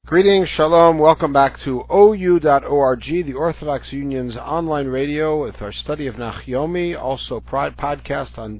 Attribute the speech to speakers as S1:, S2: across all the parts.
S1: Greetings, shalom, welcome back to OU.org, the Orthodox Union's online radio with our study of Nachyomi, also podcast on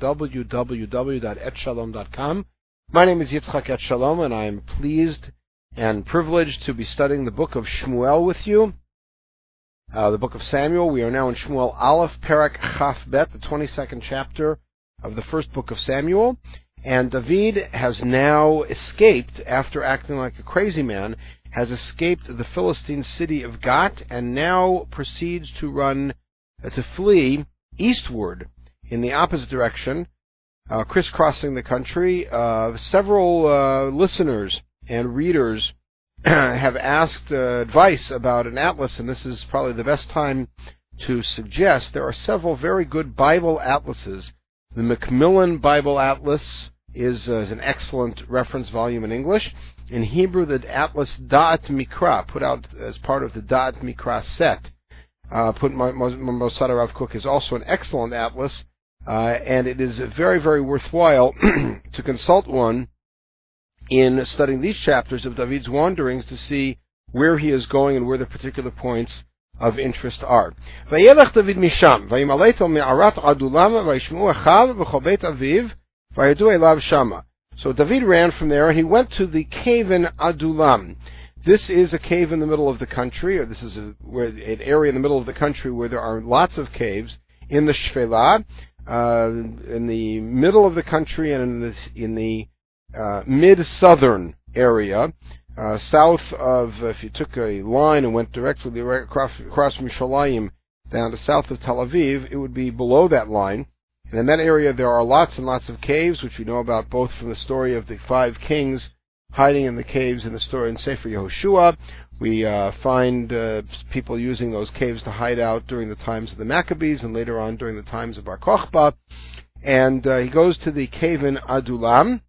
S1: www.etshalom.com. My name is Yitzchak Etshalom, and I am pleased and privileged to be studying the book of Shmuel with you, the book of Samuel. We are now in Shmuel Aleph, Perek Chaf Bet, the 22nd chapter of the first book of Samuel. And David has now escaped, after acting like a crazy man, has escaped the Philistine city of Gat, and now proceeds to flee eastward in the opposite direction, crisscrossing the country. Several listeners and readers have asked advice about an atlas, and this is probably the best time to suggest there are several very good Bible atlases. The Macmillan Bible Atlas is an excellent reference volume in English. In Hebrew, the Atlas Da'at Mikra, put out as part of the Da'at Mikra set, Mosad Rav Kook, is also an excellent atlas, and it is very, very worthwhile to consult one in studying these chapters of David's wanderings to see where he is going and where the particular points of interest are. Vayelech David misham, vayimaleto me'arat adulam, vayishmu echav v'chol beit aviv, vayadu elav shama. So David ran from there, and he went to the cave in Adulam. This is a cave in the middle of the country, or this is an area in the middle of the country where there are lots of caves in the Shfela, in the middle of the country, and in the mid-southern area. South of, if you took a line and went directly across from Shalayim down to south of Tel Aviv, it would be below that line. And in that area there are lots and lots of caves, which we know about both from the story of the 5 kings hiding in the caves in the story in Sefer Yehoshua. We find people using those caves to hide out during the times of the Maccabees and later on during the times of Bar Kokhba. And he goes to the cave in Adulam.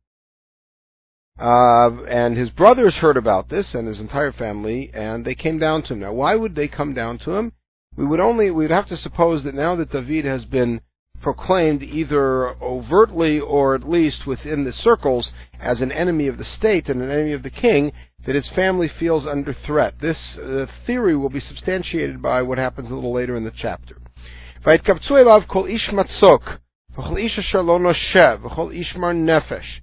S1: And his brothers heard about this, and his entire family, and they came down to him. Now, why would they come down to him? We'd have to suppose that now that David has been proclaimed either overtly or at least within the circles as an enemy of the state and an enemy of the king, that his family feels under threat. This theory will be substantiated by what happens a little later in the chapter. Vaytkabtzu elav kol ish matzok, v'chol ish asher lo noshev, v'chol ish mar nefesh.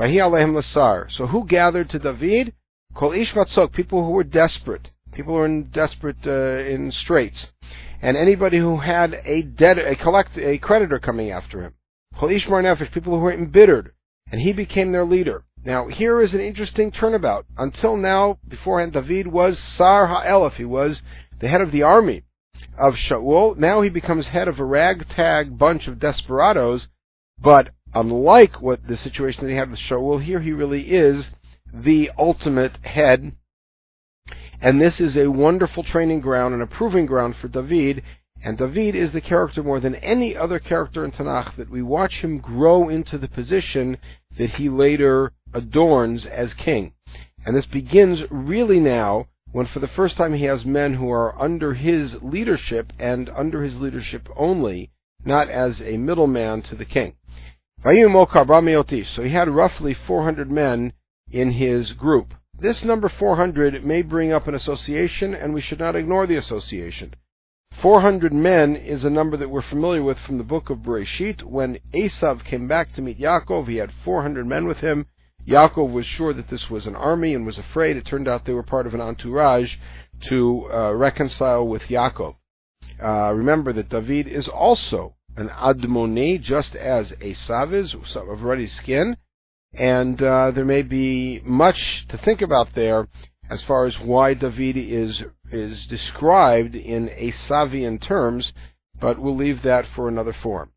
S1: So who gathered to David? Kol ish matzok, people who were desperate, people who were in straits, and anybody who had a creditor coming after him. Kol ish mar nefesh, people who were embittered, and he became their leader. Now here is an interesting turnabout. Until now, beforehand, David was Sar Ha'elef, he was the head of the army of Shaul. Now he becomes head of a ragtag bunch of desperados, but unlike what the situation that he had with Shaul, here he really is the ultimate head. And this is a wonderful training ground and a proving ground for David. And David is the character more than any other character in Tanakh that we watch him grow into the position that he later adorns as king. And this begins really now when for the first time he has men who are under his leadership and under his leadership only, not as a middleman to the king. So he had roughly 400 men in his group. This number 400 may bring up an association, and we should not ignore the association. 400 men is a number that we're familiar with from the book of Bereshit. When Esav came back to meet Yaakov, he had 400 men with him. Yaakov was sure that this was an army and was afraid. It turned out they were part of an entourage to reconcile with Yaakov. Remember that David is also an Admoni, just as Esav is, of ruddy skin, and there may be much to think about there as far as why David is described in Esavian terms, but we'll leave that for another forum.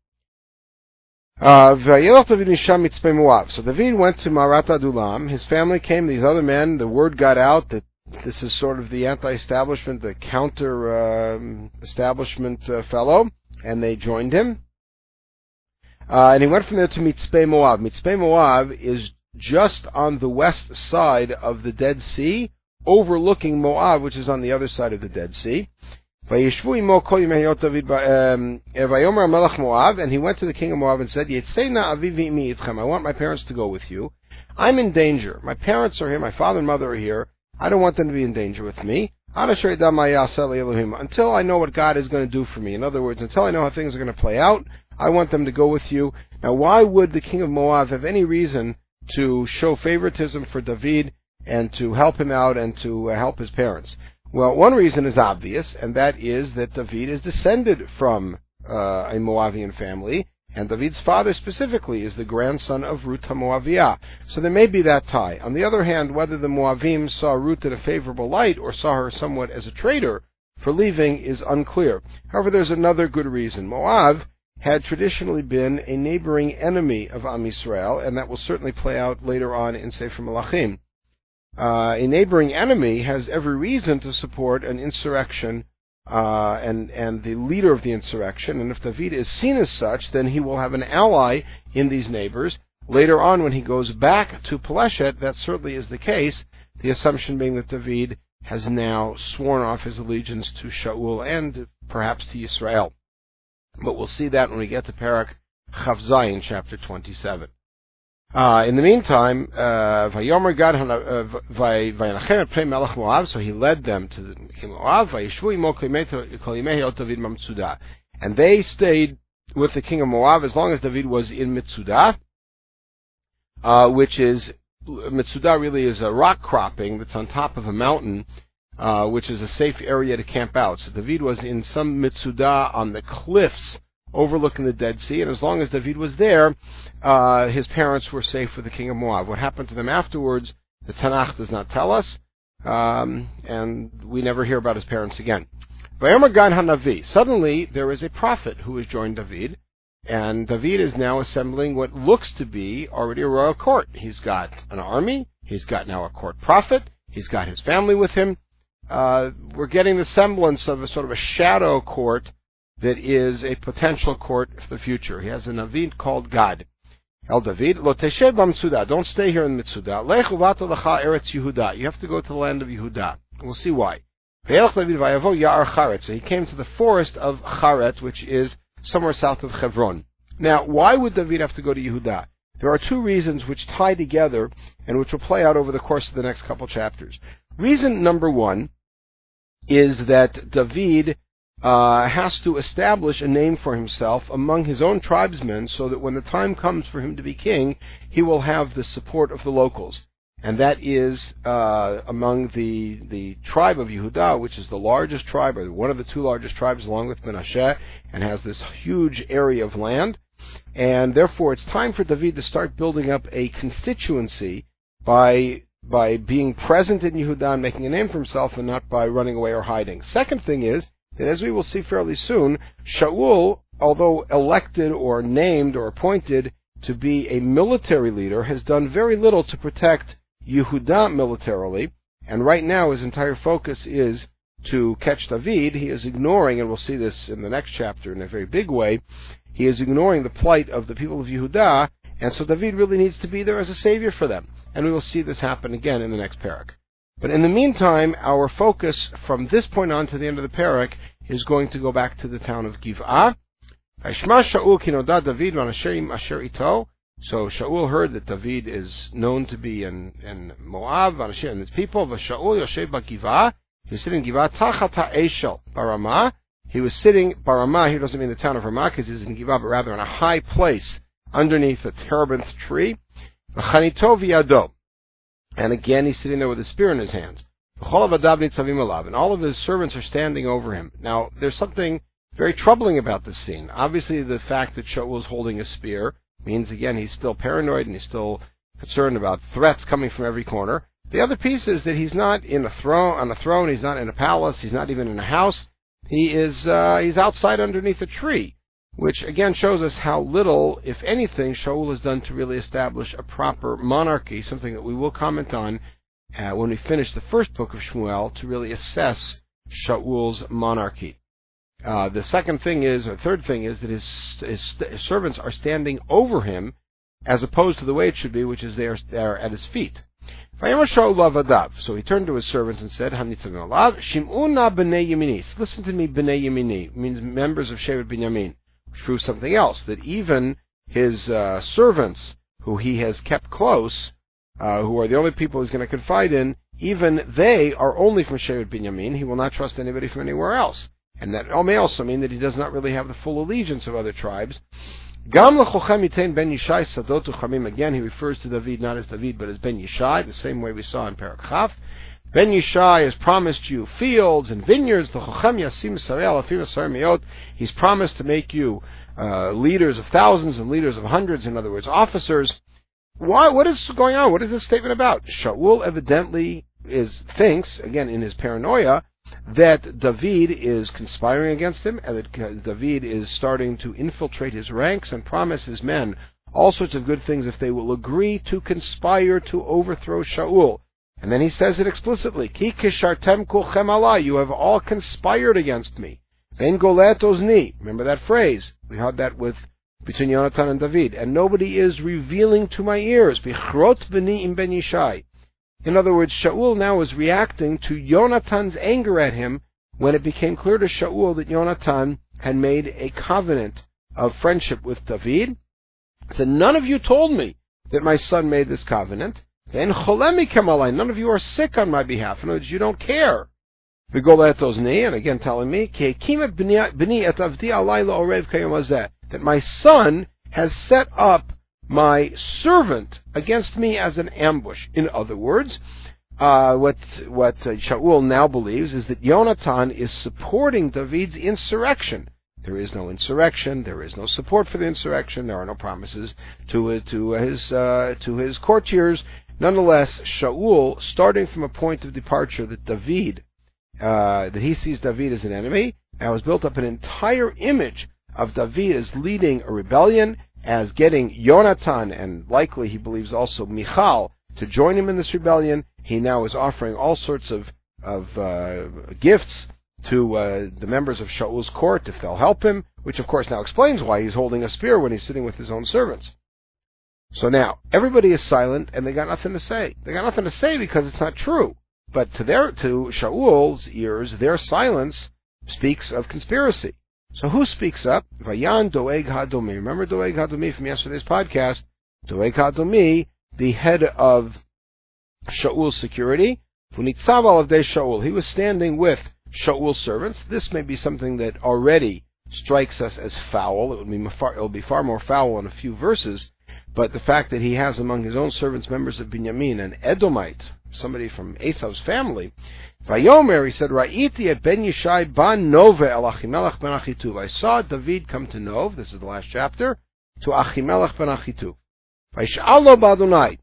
S1: So David went to Marat Adulam. His family came, these other men, the word got out that this is sort of the anti-establishment, the counter-establishment fellow, and they joined him. And he went from there to Mitzpeh Moab. Mitzpeh Moab is just on the west side of the Dead Sea, overlooking Moab, which is on the other side of the Dead Sea. Vayishvu imo kol yemei hayot David vayomer melech Moab, and he went to the king of Moab and said, Yetzena avi v'imi itchem, I want my parents to go with you. I'm in danger. My parents are here, my father and mother are here. I don't want them to be in danger with me. Until I know what God is going to do for me. In other words, until I know how things are going to play out, I want them to go with you. Now, why would the king of Moab have any reason to show favoritism for David and to help him out and to help his parents? Well, one reason is obvious, and that is that David is descended from a Moabian family, and David's father specifically is the grandson of Ruth HaMoaviyah. So there may be that tie. On the other hand, whether the Moavim saw Ruth in a favorable light or saw her somewhat as a traitor for leaving is unclear. However, there's another good reason. Moab had traditionally been a neighboring enemy of Am Yisrael, and that will certainly play out later on in Sefer Melachim. A neighboring enemy has every reason to support an insurrection and the leader of the insurrection, and if David is seen as such, then he will have an ally in these neighbors. Later on, when he goes back to Peleshet, that certainly is the case, the assumption being that David has now sworn off his allegiance to Shaul and perhaps to Yisrael. But we'll see that when we get to Parak Chav Zayin, chapter 27. In the meantime, Vayomer Gad Vayinachem Pnei Melech Moab, so he led them to the king of Moab. Vayishvu imo kol yimei ot David Mitzudah, and they stayed with the king of Moab as long as David was in Mitzudah, which is Mitzudah really is a rock cropping that's on top of a mountain, which is a safe area to camp out. So David was in some Mitzudah on the cliffs overlooking the Dead Sea, and as long as David was there, his parents were safe with the king of Moab. What happened to them afterwards, the Tanakh does not tell us, and we never hear about his parents again. Vayomer Gad HaNavi, suddenly there is a prophet who has joined David, and David is now assembling what looks to be already a royal court. He's got an army, he's got now a court prophet, he's got his family with him. We're getting the semblance of a sort of a shadow court that is a potential court for the future. He has a Navi called Gad. El David, lo teshev b'Mitzudah, don't stay here in Mitzudah. Lech uvato lecha eretz Yehuda, you have to go to the land of Yehuda. We'll see why. Ve'elch David vayavo ya'ar Charetz, so he came to the forest of Charetz, which is somewhere south of Hebron. Now, why would David have to go to Yehuda? There are two reasons which tie together and which will play out over the course of the next couple chapters. Reason number one is that David has to establish a name for himself among his own tribesmen so that when the time comes for him to be king, he will have the support of the locals. And that is among the tribe of Yehuda, which is the largest tribe, or one of the two largest tribes along with Menashe, and has this huge area of land. And therefore it's time for David to start building up a constituency by being present in Yehuda and making a name for himself, and not by running away or hiding. Second thing is that, as we will see fairly soon, Shaul, although elected or named or appointed to be a military leader, has done very little to protect Yehuda militarily, and right now his entire focus is to catch David. He is ignoring, and we'll see this in the next chapter in a very big way, he is ignoring the plight of the people of Yehuda, and so David really needs to be there as a savior for them. And we will see this happen again in the next parak. But in the meantime, our focus from this point on to the end of the parak is going to go back to the town of Giv'ah. So Shaul heard that David is known to be in Moab, and his people. He was sitting in Giv'ah tachat ha'eshel Baramah. He was sitting, Baramah, here doesn't mean the town of Ramah, because he's in Giv'ah, but rather in a high place underneath a terebinth tree. And again, he's sitting there with a spear in his hands. And all of his servants are standing over him. Now, there's something very troubling about this scene. Obviously, the fact that Shaul is holding a spear means, again, he's still paranoid and he's still concerned about threats coming from every corner. The other piece is that he's not on a throne, he's not in a palace, he's not even in a house. He's outside underneath a tree, which again shows us how little, if anything, Shaul has done to really establish a proper monarchy, something that we will comment on when we finish the first book of Shmuel, to really assess Shaul's monarchy. The third thing is that his servants are standing over him, as opposed to the way it should be, which is they are at his feet. So he turned to his servants and said, Shim'una b'nei Yemini. Listen to me, b'nei Yemini, means members of Shevet Binyamin, which proves something else, that even his servants, who he has kept close, who are the only people he's going to confide in, even they are only from Shevet Binyamin. He will not trust anybody from anywhere else. And that may also mean that he does not really have the full allegiance of other tribes. Gam lechochem yitain ben Yishai sadot uchamim. Again, he refers to David not as David, but as ben Yishai, the same way we saw in Perek Chaf. Ben Yishai has promised you fields and vineyards. Lechochem yasim sarei alafim asar miot. He's promised to make you leaders of thousands and leaders of hundreds. In other words, officers. Why? What is going on? What is this statement about? Shaul evidently thinks, again in his paranoia, that David is conspiring against him, and that David is starting to infiltrate his ranks and promise his men all sorts of good things if they will agree to conspire to overthrow Shaul. And then he says it explicitly, Ki kishartem kulchem alai, you have all conspired against me. Vein golet ozni, remember that phrase, we had that between Yonatan and David, and nobody is revealing to my ears, bichrot b'ni im ben Yishai. In other words, Shaul now is reacting to Yonatan's anger at him when it became clear to Shaul that Yonatan had made a covenant of friendship with David. He said, none of you told me that my son made this covenant. None of you are sick on my behalf. In other words, you don't care. And again telling me, that my son has set up my servant against me as an ambush. In other words, what Shaul now believes is that Yonatan is supporting David's insurrection. There is no insurrection. There is no support for the insurrection. There are no promises to his courtiers. Nonetheless, Shaul, starting from a point of departure that that he sees David as an enemy, now has built up an entire image of David as leading a rebellion, as getting Yonatan, and likely he believes also Michal, to join him in this rebellion. He now is offering all sorts of gifts to the members of Shaul's court if they'll help him, which of course now explains why he's holding a spear when he's sitting with his own servants. So now, everybody is silent, and they got nothing to say. They got nothing to say because it's not true. But to Shaul's ears, their silence speaks of conspiracy. So who speaks up? Vayan Doeg HaDomi. Remember Doeg HaDomi from yesterday's podcast? Doeg HaDomi, the head of Shaul's security. Funitzav Alavdei Shaul. He was standing with Shaul's servants. This may be something that already strikes us as foul. It will be far more foul in a few verses. But the fact that he has among his own servants members of Binyamin, an Edomite, somebody from Esau's family, Vayomer, he said, Ra'iti et ben Yishai ban Nove el Achimelech ben Achituv. I saw David come to Nov, this is the last chapter, to Achimelech ben Achituv. Vayish'alo b'Adonai.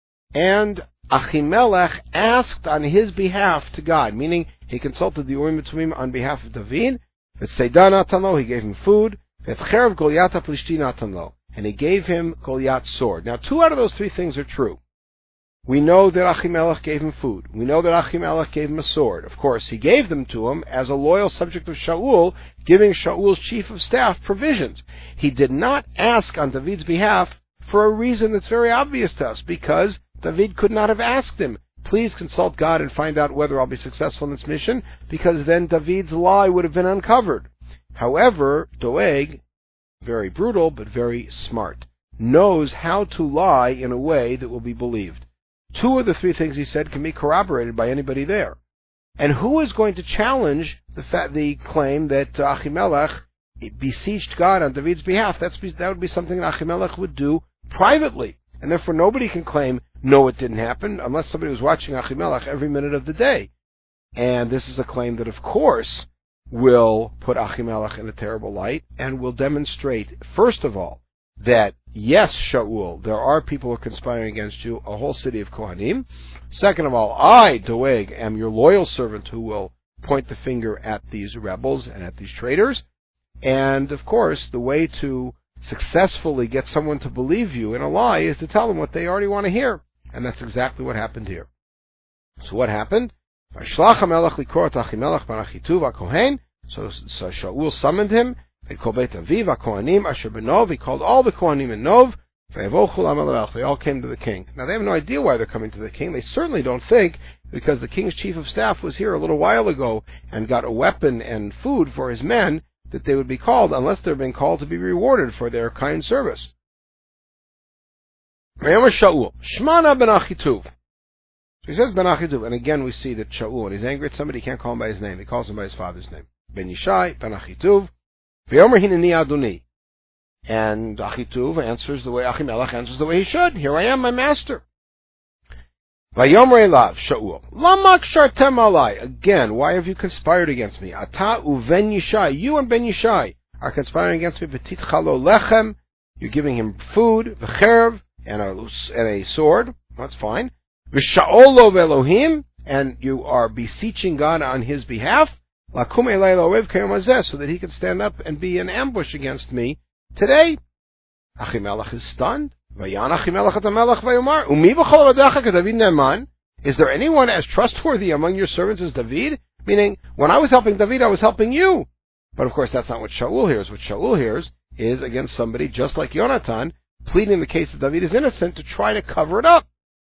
S1: And Achimelech asked on his behalf to God, meaning he consulted the Urim Tumim on behalf of David. V'tzeidah natan lo, he gave him food. V'cherev Goliath HaPlishti natan lo, and he gave him Goliath's sword. Now, 2 out of those 3 things are true. We know that Achimelech gave him food. We know that Achimelech gave him a sword. Of course, he gave them to him as a loyal subject of Shaul, giving Shaul's chief of staff provisions. He did not ask on David's behalf for a reason that's very obvious to us, because David could not have asked him, please consult God and find out whether I'll be successful in this mission, because then David's lie would have been uncovered. However, Doeg, very brutal but very smart, knows how to lie in a way that will be believed. 2 of the 3 things he said can be corroborated by anybody there. And who is going to challenge the claim that Achimelech beseeched God on David's behalf? That would be something that Achimelech would do privately. And therefore nobody can claim, no, it didn't happen, unless somebody was watching Achimelech every minute of the day. And this is a claim that, of course, will put Achimelech in a terrible light, and will demonstrate, first of all, that, yes, Shaul, there are people who are conspiring against you, a whole city of Kohanim. Second of all, I, Doeg, am your loyal servant who will point the finger at these rebels and at these traitors. And, of course, the way to successfully get someone to believe you in a lie is to tell them what they already want to hear. And that's exactly what happened here. So what happened? So Shaul summoned him. He called all the Kohanim in Nov. They all came to the king. Now they have no idea why they're coming to the king. They certainly don't think because the king's chief of staff was here a little while ago and got a weapon and food for his men that they would be called, unless they're being called to be rewarded for their kind service. Shaul, Shmana ben Achituv. So he says Ben Achituv, and again we see that Shaul, when he's angry at somebody, he can't call him by his name. He calls him by his father's name. Ben Yishai, Ben Achituv, V'yomer hineni Adoni. And Achituv answers the way Achimelech answers the way he should. Here I am, my master. Vayomer elav Shaul, Lamak shartem alai. Again, why have you conspired against me? Ata uven Yishai, you and Ben Yishai are conspiring against me. V'tit chalo lechem, you're giving him food, v'cherev, and a sword. That's fine. V'sha'olo v'Elohim, and you are beseeching God on his behalf. Lakum elai lo'ev kayom hazeh, so that he can stand up and be an ambush against me today. Achimelech is stunned. Vayan Achimelech et HaMelech vayomar, Umi v'chol avadecha k'David ne'eman. Is there anyone as trustworthy among your servants as David? Meaning, when I was helping David, I was helping you. But of course, that's not what Shaul hears. What Shaul hears is against somebody just like Yonatan, pleading the case that David is innocent to try to cover it up.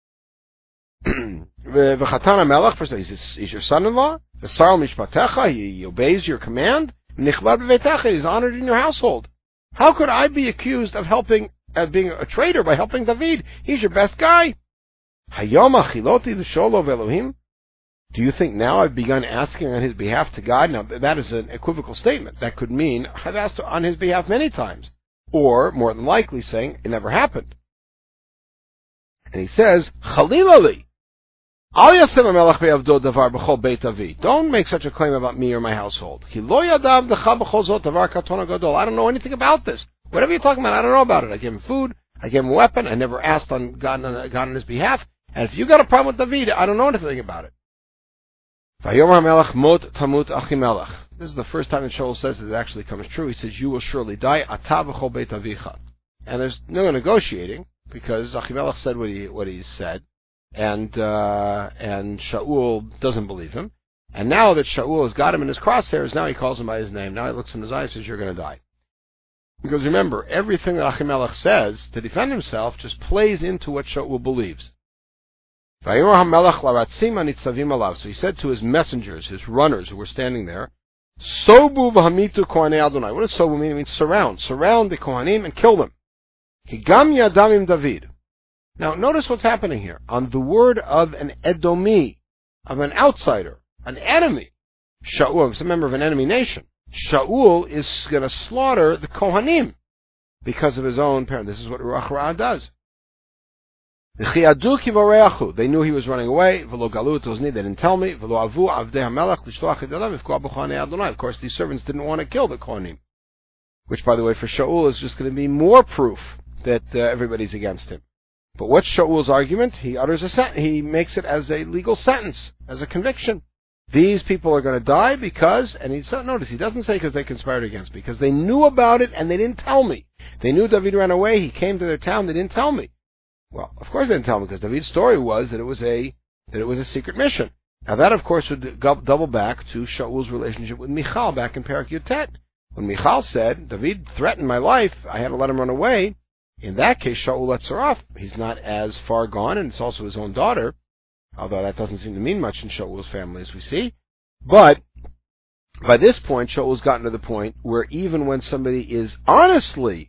S1: V'chatan HaMelech, first he's your son-in-law. V'sar mishpatecha, he obeys your command. Nichbad b'veitecha, he's honored in your household. How could I be accused of being a traitor by helping David? He's your best guy. Hayom achiloti l'sholo v'Elohim. Do you think now I've begun asking on his behalf to God? Now, that is an equivocal statement. That could mean I've asked on his behalf many times. Or, more than likely, saying it never happened. And he says, Chalilali, Al yasem HaMelech be'avdo davar b'chol beit David. Don't make such a claim about me or my household. Ki lo yadav decha b'chol zot davar katon gadol. I don't know anything about this. Whatever you're talking about, I don't know about it. I gave him food. I gave him a weapon. I never asked on God on his behalf. And if you got a problem with David, I don't know anything about it. Vayomer HaMelech mot tamut Achimelech. This is the first time that Shaul says it actually comes true. He says, you will surely die. Ata b'chol beit avicha. And there's no negotiating, because Achimelech said what he said, and Shaul doesn't believe him. And now that Shaul has got him in his crosshairs, now he calls him by his name. Now he looks in his eyes and says, you're going to die. Because remember, everything that Achimelech says to defend himself just plays into what Shaul believes. So he said to his messengers, his runners who were standing there, Sobu v'hamitu kohanei Adonai. What does sobu mean? It means surround. Surround the kohanim and kill them. Higam yadamim David. Now notice what's happening here. On the word of an Edomi, of an outsider, an enemy, Shaul is a member of an enemy nation. Shaul is going to slaughter the kohanim because of his own parent. This is what Ruach Ra does. They knew he was running away. They didn't tell me. Of course, these servants didn't want to kill the kohanim, which, by the way, for Shaul is just going to be more proof that everybody's against him. But what's Shaul's argument? He utters he makes it as a legal sentence, as a conviction. These people are going to die because, and notice he doesn't say because they conspired against me, because they knew about it and they didn't tell me. They knew David ran away. He came to their town. They didn't tell me. Well, of course they didn't tell me, because David's story was that it was a secret mission. Now that, of course, would double back to Shaul's relationship with Michal back in Perek Yutet. When Michal said, David threatened my life, I had to let him run away. In that case, Shaul lets her off. He's not as far gone, and it's also his own daughter, although that doesn't seem to mean much in Shaul's family, as we see. But by this point, Shaul's gotten to the point where even when somebody is honestly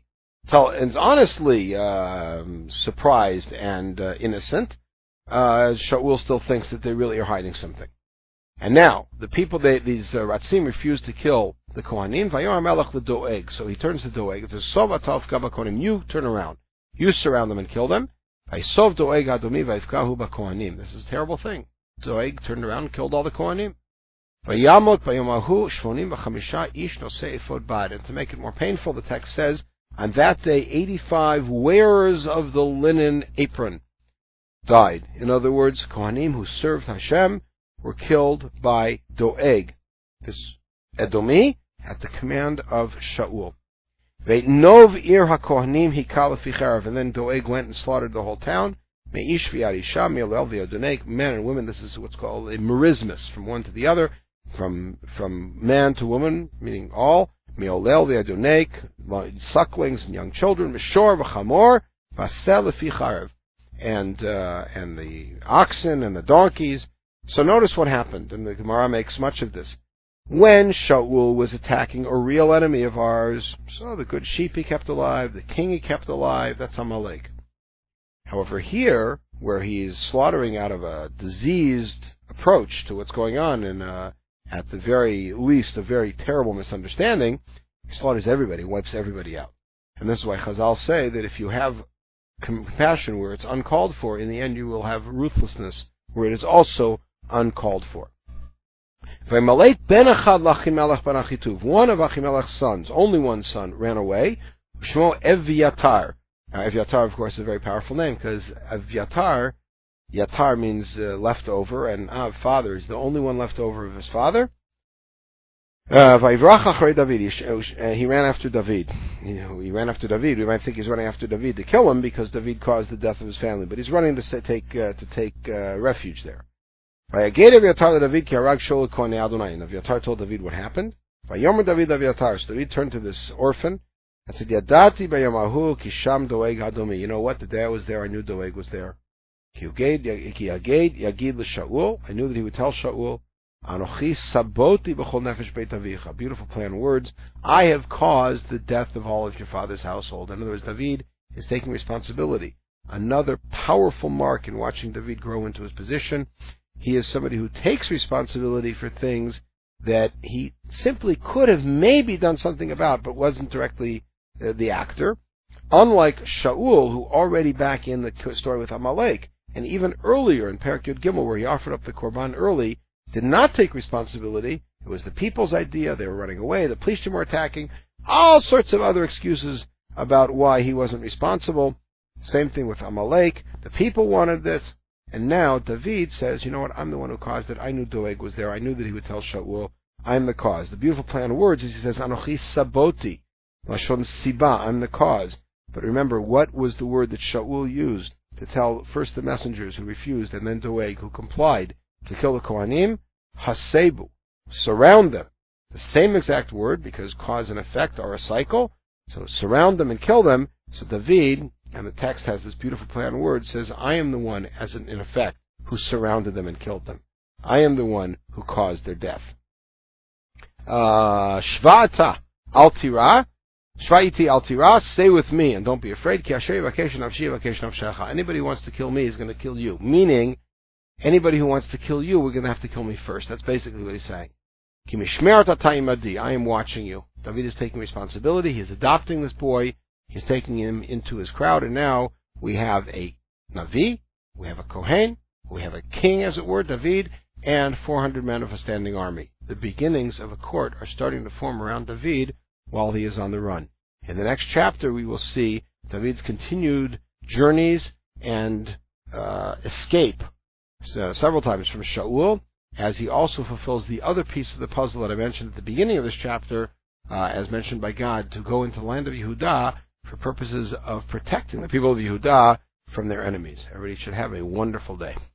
S1: surprised and innocent, Shaul still thinks that they really are hiding something. And now, the people, these Ratzim refuse to kill the Kohanim. Vayomer HaMelech l'Doeg. So he turns to Doeg and says, Sov ataf gaba Kohanim. You turn around. You surround them and kill them. Vaysov Doeg adomi vayifkahu b'Kohanim. This is a terrible thing. Doeg turned around and killed all the Kohanim. Vayamot bayomahu shvonim v'chamisha ish nosei ephod bad. And to make it more painful, the text says, on that day, 85 wearers of the linen apron died. In other words, Kohanim who served Hashem were killed by Doeg, this Edomi, at the command of Shaul. Ve'nov ir haKohanim hikal lefi charav, and then Doeg went and slaughtered the whole town. Me'ish v'yad isha mi'olel v'yadoneg, men and women. This is what's called a merismus, from one to the other, from man to woman, meaning all. Mi'olel v'yadoneg, sucklings and young children. Mishor v'chamor v'asel lefi charav, and the oxen and the donkeys. So notice what happened, and the Gemara makes much of this. When Shaul was attacking a real enemy of ours, so the good sheep he kept alive, the king he kept alive, that's Amalek. However, here, where he's slaughtering out of a diseased approach to what's going on, and at the very least, a very terrible misunderstanding, he slaughters everybody, wipes everybody out. And this is why Chazal say that if you have compassion where it's uncalled for, in the end you will have ruthlessness where it is also uncalled for. One of Achimelech's sons, only one son, ran away. Shmo Evyatar. Now, Evyatar, of course, is a very powerful name, because Evyatar, Yatar means leftover, and Av, father, is the only one left over of his father. He ran after David. He ran after David. We might think he's running after David to kill him because David caused the death of his family, but he's running to take refuge there. Avyatar told David what happened. So David turned to this orphan and said, Yadati bayamahu kisham doeg hadomi. You know what? The day I was there, I knew Doeg was there. I knew that he would tell Shaul, Anochi saboti b'chol nefesh beit avicha. Beautiful play on words. I have caused the death of all of your father's household. In other words, David is taking responsibility. Another powerful mark in watching David grow into his position. He is somebody who takes responsibility for things that he simply could have maybe done something about, but wasn't directly the actor. Unlike Shaul, who already back in the story with Amalek, and even earlier in Perek Yud Gimel, where he offered up the Korban early, did not take responsibility. It was the people's idea. They were running away. The Plishtim were attacking. All sorts of other excuses about why he wasn't responsible. Same thing with Amalek. The people wanted this. And now David says, you know what, I'm the one who caused it. I knew Doeg was there. I knew that he would tell Shaul, I'm the cause. The beautiful play on words is he says, Anochi saboti, lashon siba, I'm the cause. But remember, what was the word that Shaul used to tell first the messengers who refused and then Doeg who complied to kill the Kohanim? Hasebu, surround them. The same exact word, because cause and effect are a cycle. So surround them and kill them. So David, and the text has this beautiful play on words, says, I am the one, as in effect, who surrounded them and killed them. I am the one who caused their death. Shva'ata al-tira, Shva'iti al-tira, stay with me and don't be afraid. Anybody who wants to kill me is going to kill you. Meaning, anybody who wants to kill you, we're going to have to kill me first. That's basically what he's saying. I am watching you. David is taking responsibility. He's adopting this boy. He's taking him into his crowd, and now we have a Navi, we have a Kohen, we have a king, as it were, David, and 400 men of a standing army. The beginnings of a court are starting to form around David while he is on the run. In the next chapter, we will see David's continued journeys and escape several times from Shaul, as he also fulfills the other piece of the puzzle that I mentioned at the beginning of this chapter, as mentioned by God, to go into the land of Yehudah for purposes of protecting the people of Yehudah from their enemies. Everybody should have a wonderful day.